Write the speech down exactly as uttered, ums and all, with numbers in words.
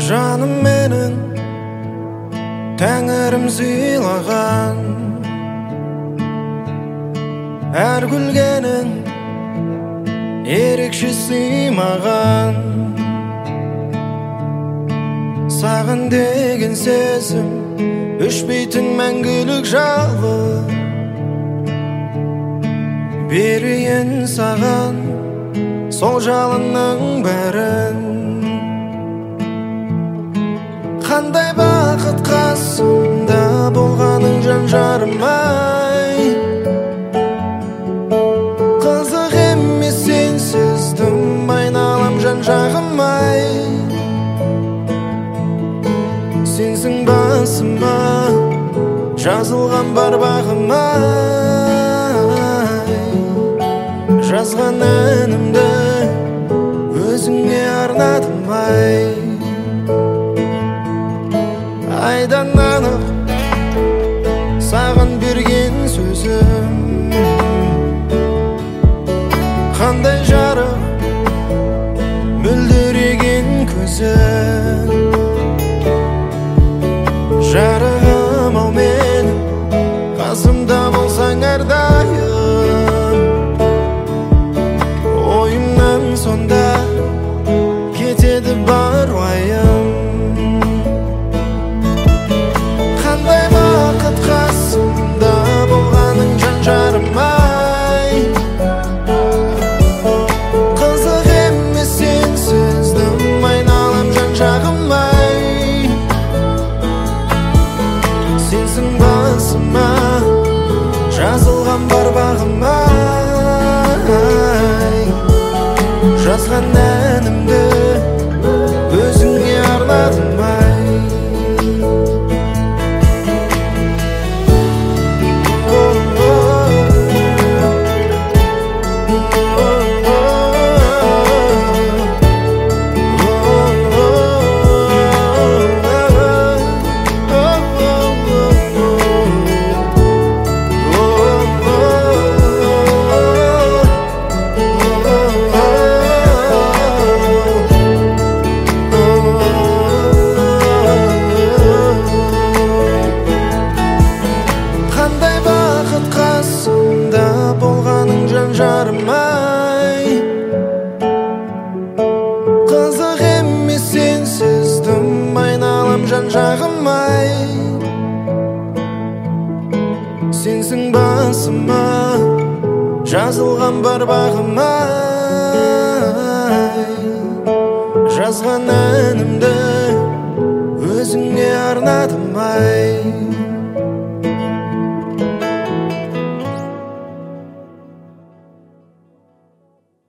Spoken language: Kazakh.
Жаным менің тәңірім сыйлаған, әр күлгенің ерекше сыймаған. Саған деген сезім өшпейтін мәңгілік жалы, берейін саған сол жалынның бәрін. Қандай бақыт қасымда болғаның жан жарым-ай, қызық емес сенсіз тым айналам жан жағым-ай. Сенсің басыма жазылған бар бағым-ай, жазған әнімді өзіңе арнадым-ай. Айдан анық саған берген сөзім, қандай жарық мөлдіреген көзің. Жарығым ау менің, қасымда болсаң әрдайым, ойымнан сонда кетеді бар уайым. Қандай бақыт қасымда болғаның жан жарым-ай, қызық емес сенсіз тым айналам жан жағым-ай. Сенсің басыма жазылған бар бағым-ай, жазған әнімді өзіңе арнадым-ай. Жарым-ай, қызық емес сенсіз тым айналам жан жағым-ай. Сенсің басыма жазылған бар бағым-ай, жазған әнімді өзіңе арнадым-ай.